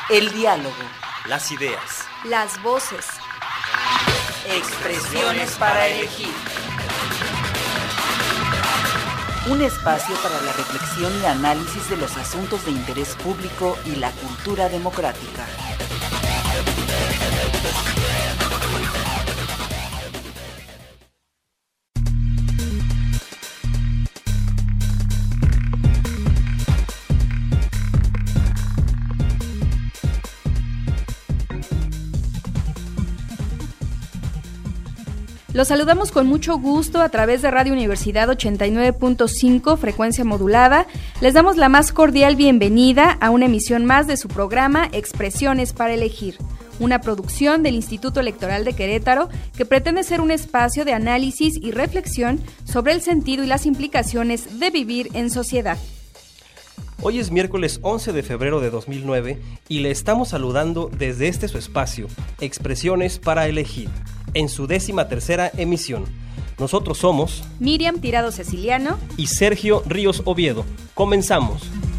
El diálogo. Las ideas. Las voces. Expresiones para elegir. Un espacio para la reflexión y análisis de los asuntos de interés público y la cultura democrática. Los saludamos con mucho gusto a través de Radio Universidad 89.5, frecuencia modulada. Les damos la más cordial bienvenida a una emisión más de su programa Expresiones para elegir, una producción del Instituto Electoral de Querétaro que pretende ser un espacio de análisis y reflexión sobre el sentido y las implicaciones de vivir en sociedad. Hoy es miércoles 11 de febrero de 2009 y le estamos saludando desde este su espacio, Expresiones para elegir, en su 13ª emisión. Nosotros somos Miriam Tirado Ceciliano y Sergio Ríos Oviedo. Comenzamos.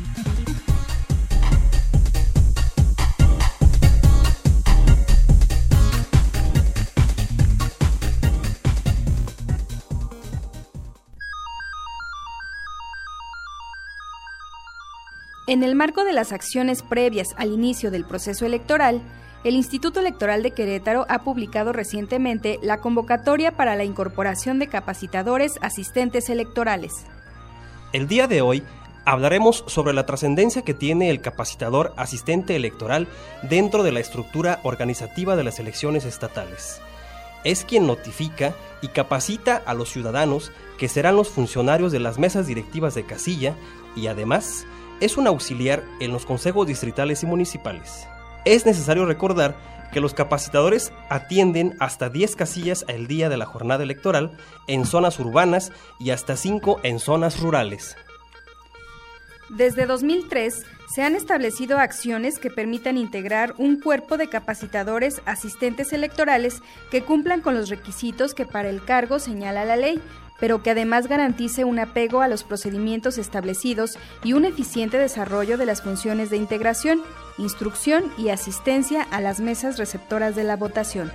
En el marco de las acciones previas al inicio del proceso electoral, el Instituto Electoral de Querétaro ha publicado recientemente la convocatoria para la incorporación de capacitadores asistentes electorales. El día de hoy hablaremos sobre la trascendencia que tiene el capacitador asistente electoral dentro de la estructura organizativa de las elecciones estatales. Es quien notifica y capacita a los ciudadanos que serán los funcionarios de las mesas directivas de casilla y además es un auxiliar en los consejos distritales y municipales. Es necesario recordar que los capacitadores atienden hasta 10 casillas al día de la jornada electoral en zonas urbanas y hasta 5 en zonas rurales. Desde 2003 se han establecido acciones que permitan integrar un cuerpo de capacitadores asistentes electorales que cumplan con los requisitos que para el cargo señala la ley, pero que además garantice un apego a los procedimientos establecidos y un eficiente desarrollo de las funciones de integración, instrucción y asistencia a las mesas receptoras de la votación.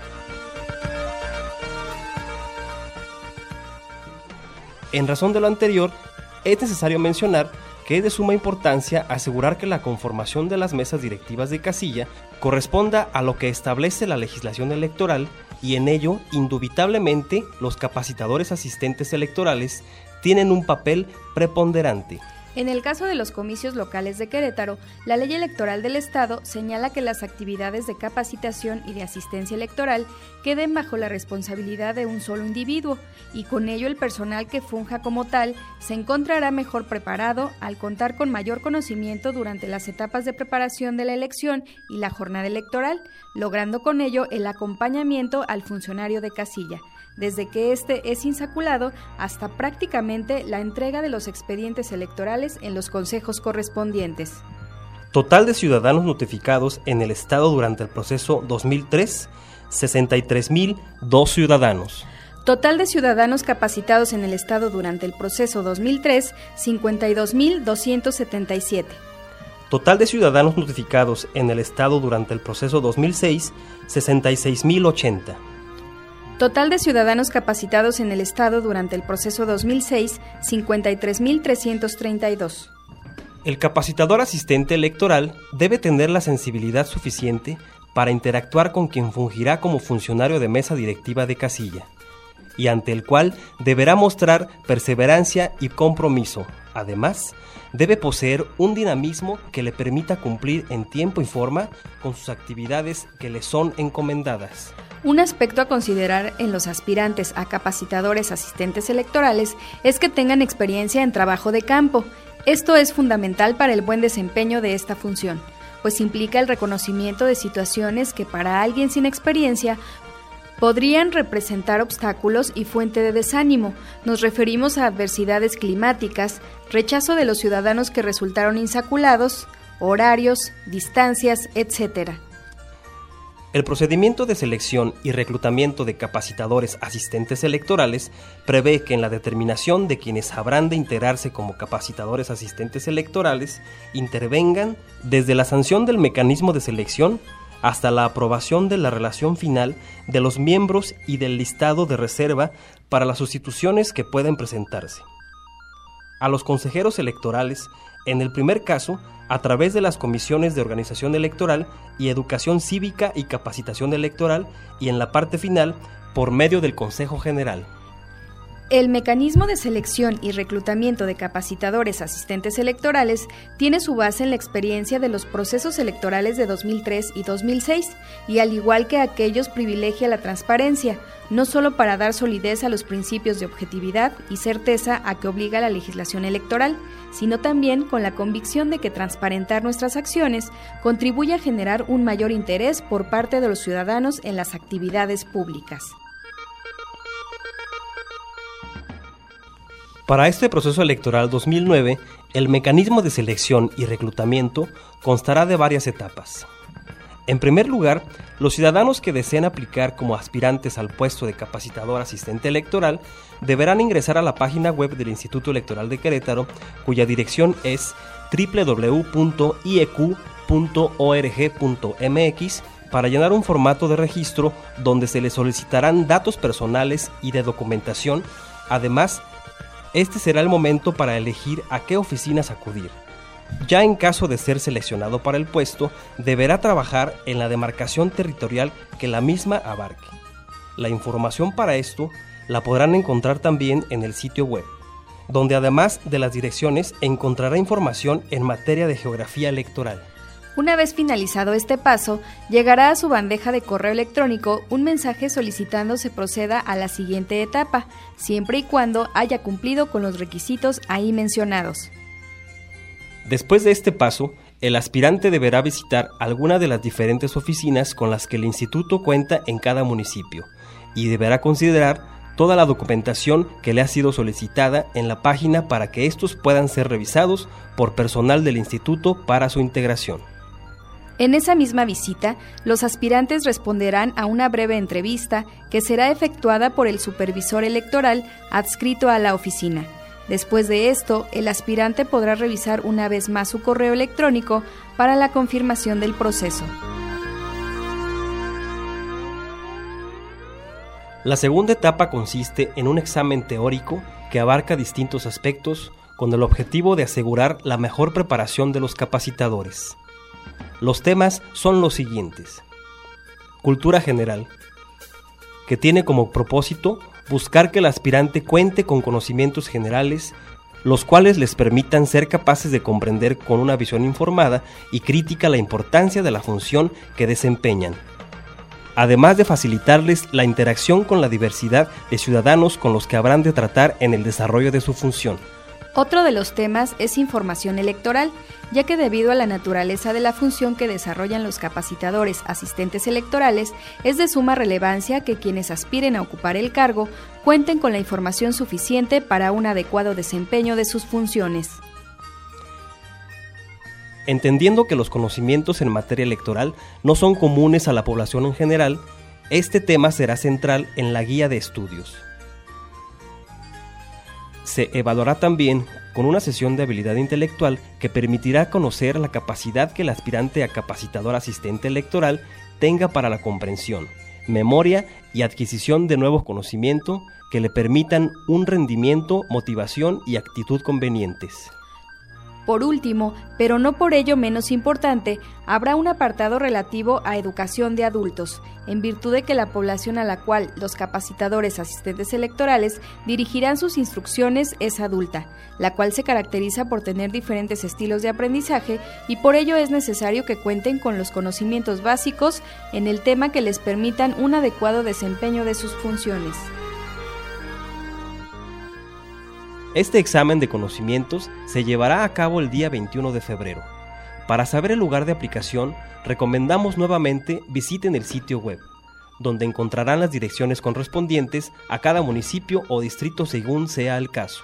En razón de lo anterior, es necesario mencionar que es de suma importancia asegurar que la conformación de las mesas directivas de casilla corresponda a lo que establece la legislación electoral y en ello, indubitablemente, los capacitadores asistentes electorales tienen un papel preponderante. En el caso de los comicios locales de Querétaro, la Ley Electoral del Estado señala que las actividades de capacitación y de asistencia electoral queden bajo la responsabilidad de un solo individuo y con ello el personal que funja como tal se encontrará mejor preparado al contar con mayor conocimiento durante las etapas de preparación de la elección y la jornada electoral, logrando con ello el acompañamiento al funcionario de casilla, desde que éste es insaculado hasta prácticamente la entrega de los expedientes electorales en los consejos correspondientes. Total de ciudadanos notificados en el Estado durante el proceso 2003, 63.002 ciudadanos. Total de ciudadanos capacitados en el Estado durante el proceso 2003, 52.277. Total de ciudadanos notificados en el Estado durante el proceso 2006, 66.080. Total de ciudadanos capacitados en el Estado durante el proceso 2006, 53.332. El capacitador asistente electoral debe tener la sensibilidad suficiente para interactuar con quien fungirá como funcionario de mesa directiva de casilla, y ante el cual deberá mostrar perseverancia y compromiso. Además, debe poseer un dinamismo que le permita cumplir en tiempo y forma con sus actividades que le son encomendadas. Un aspecto a considerar en los aspirantes a capacitadores asistentes electorales es que tengan experiencia en trabajo de campo. Esto es fundamental para el buen desempeño de esta función, pues implica el reconocimiento de situaciones que para alguien sin experiencia podrían representar obstáculos y fuente de desánimo. Nos referimos a adversidades climáticas, rechazo de los ciudadanos que resultaron insaculados, horarios, distancias, etc. El procedimiento de selección y reclutamiento de capacitadores asistentes electorales prevé que en la determinación de quienes habrán de integrarse como capacitadores asistentes electorales intervengan desde la sanción del mecanismo de selección hasta la aprobación de la relación final de los miembros y del listado de reserva para las sustituciones que pueden presentarse. A los consejeros electorales, en el primer caso, a través de las comisiones de organización electoral y educación cívica y capacitación electoral, y en la parte final, por medio del Consejo General. El mecanismo de selección y reclutamiento de capacitadores asistentes electorales tiene su base en la experiencia de los procesos electorales de 2003 y 2006, y al igual que aquellos privilegia la transparencia, no solo para dar solidez a los principios de objetividad y certeza a que obliga la legislación electoral, sino también con la convicción de que transparentar nuestras acciones contribuye a generar un mayor interés por parte de los ciudadanos en las actividades públicas. Para este proceso electoral 2009, el mecanismo de selección y reclutamiento constará de varias etapas. En primer lugar, los ciudadanos que deseen aplicar como aspirantes al puesto de capacitador asistente electoral deberán ingresar a la página web del Instituto Electoral de Querétaro, cuya dirección es www.ieq.org.mx, para llenar un formato de registro donde se les solicitarán datos personales y de documentación. Además, este será el momento para elegir a qué oficinas acudir. Ya en caso de ser seleccionado para el puesto, deberá trabajar en la demarcación territorial que la misma abarque. La información para esto la podrán encontrar también en el sitio web, donde además de las direcciones encontrará información en materia de geografía electoral. Una vez finalizado este paso, llegará a su bandeja de correo electrónico un mensaje solicitando se proceda a la siguiente etapa, siempre y cuando haya cumplido con los requisitos ahí mencionados. Después de este paso, el aspirante deberá visitar alguna de las diferentes oficinas con las que el instituto cuenta en cada municipio y deberá considerar toda la documentación que le ha sido solicitada en la página para que estos puedan ser revisados por personal del instituto para su integración. En esa misma visita, los aspirantes responderán a una breve entrevista que será efectuada por el supervisor electoral adscrito a la oficina. Después de esto, el aspirante podrá revisar una vez más su correo electrónico para la confirmación del proceso. La segunda etapa consiste en un examen teórico que abarca distintos aspectos con el objetivo de asegurar la mejor preparación de los capacitadores. Los temas son los siguientes: cultura general, que tiene como propósito buscar que el aspirante cuente con conocimientos generales, los cuales les permitan ser capaces de comprender con una visión informada y crítica la importancia de la función que desempeñan, además de facilitarles la interacción con la diversidad de ciudadanos con los que habrán de tratar en el desarrollo de su función. Otro de los temas es información electoral, ya que debido a la naturaleza de la función que desarrollan los capacitadores asistentes electorales, es de suma relevancia que quienes aspiren a ocupar el cargo cuenten con la información suficiente para un adecuado desempeño de sus funciones. Entendiendo que los conocimientos en materia electoral no son comunes a la población en general, este tema será central en la guía de estudios. Se evaluará también con una sesión de habilidad intelectual que permitirá conocer la capacidad que el aspirante a capacitador asistente electoral tenga para la comprensión, memoria y adquisición de nuevos conocimientos que le permitan un rendimiento, motivación y actitud convenientes. Por último, pero no por ello menos importante, habrá un apartado relativo a educación de adultos, en virtud de que la población a la cual los capacitadores asistentes electorales dirigirán sus instrucciones es adulta, la cual se caracteriza por tener diferentes estilos de aprendizaje y por ello es necesario que cuenten con los conocimientos básicos en el tema que les permitan un adecuado desempeño de sus funciones. Este examen de conocimientos se llevará a cabo el día 21 de febrero. Para saber el lugar de aplicación, recomendamos nuevamente visiten el sitio web, donde encontrarán las direcciones correspondientes a cada municipio o distrito según sea el caso.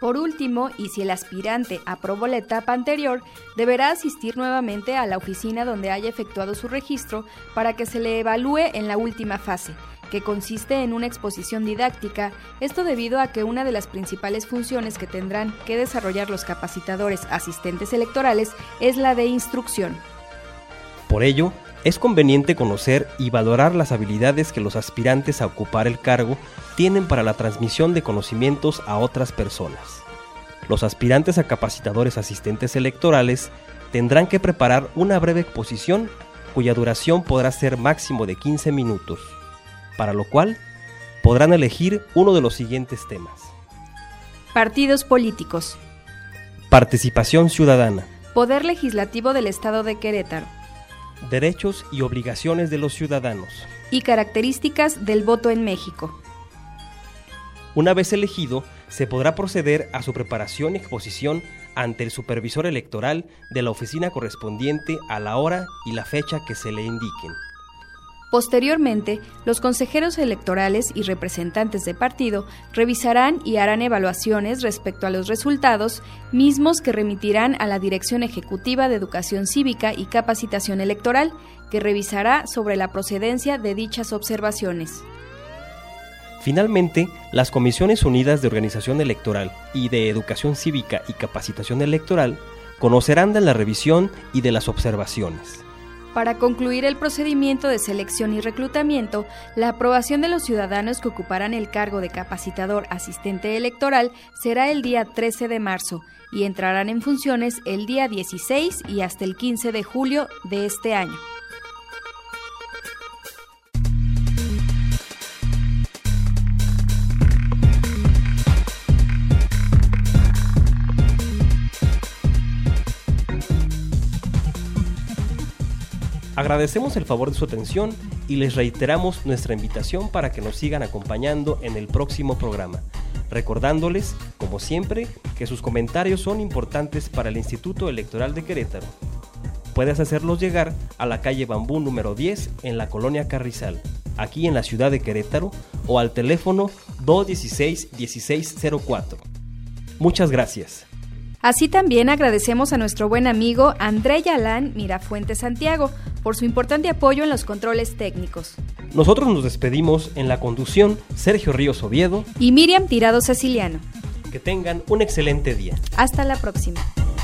Por último, y si el aspirante aprobó la etapa anterior, deberá asistir nuevamente a la oficina donde haya efectuado su registro para que se le evalúe en la última fase, que consiste en una exposición didáctica, esto debido a que una de las principales funciones que tendrán que desarrollar los capacitadores asistentes electorales es la de instrucción. Por ello, es conveniente conocer y valorar las habilidades que los aspirantes a ocupar el cargo tienen para la transmisión de conocimientos a otras personas. Los aspirantes a capacitadores asistentes electorales tendrán que preparar una breve exposición cuya duración podrá ser máximo de 15 minutos, para lo cual podrán elegir uno de los siguientes temas: Partidos políticos, participación ciudadana, Poder Legislativo del Estado de Querétaro, derechos y obligaciones de los ciudadanos y características del voto en México. Una vez elegido, se podrá proceder a su preparación y exposición ante el supervisor electoral de la oficina correspondiente a la hora y la fecha que se le indiquen. Posteriormente, los consejeros electorales y representantes de partido revisarán y harán evaluaciones respecto a los resultados, mismos que remitirán a la Dirección Ejecutiva de Educación Cívica y Capacitación Electoral, que revisará sobre la procedencia de dichas observaciones. Finalmente, las Comisiones Unidas de Organización Electoral y de Educación Cívica y Capacitación Electoral conocerán de la revisión y de las observaciones. Para concluir el procedimiento de selección y reclutamiento, la aprobación de los ciudadanos que ocuparán el cargo de capacitador asistente electoral será el día 13 de marzo y entrarán en funciones el día 16 y hasta el 15 de julio de este año. Agradecemos el favor de su atención y les reiteramos nuestra invitación para que nos sigan acompañando en el próximo programa, recordándoles, como siempre, que sus comentarios son importantes para el Instituto Electoral de Querétaro. Puedes hacerlos llegar a la calle Bambú número 10 en la colonia Carrizal, aquí en la ciudad de Querétaro, o al teléfono 216-1604. Muchas gracias. Así también agradecemos a nuestro buen amigo André Yalán Mirafuente Santiago por su importante apoyo en los controles técnicos. Nosotros nos despedimos en la conducción Sergio Ríos Oviedo y Miriam Tirado Ceciliano. Que tengan un excelente día. Hasta la próxima.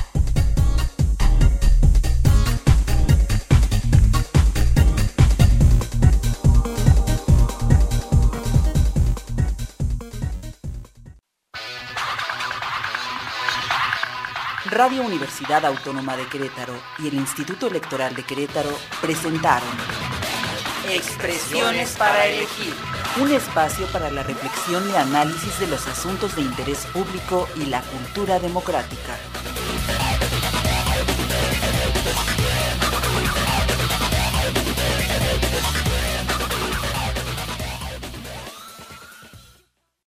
Radio Universidad Autónoma de Querétaro y el Instituto Electoral de Querétaro presentaron Expresiones para elegir, un espacio para la reflexión y análisis de los asuntos de interés público y la cultura democrática.